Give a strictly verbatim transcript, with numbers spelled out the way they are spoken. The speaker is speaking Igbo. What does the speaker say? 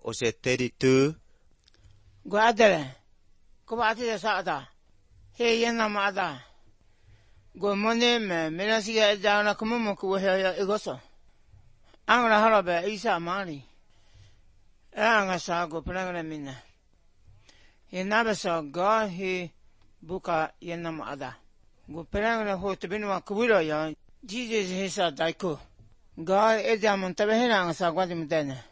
ose thirty-two. Guadere. Kubati de sada. He yena mada. Go mone me menasiga jana kumumu kuwe igoso. Angla harabe isa mali. Anga sa go prangana mina. Yenabe sa ga he buka yena mada. Go prangana ho tebinwa kuwiro ya. Jesus hisa daiko. Ga edya montabe hena sa gwadi mutene.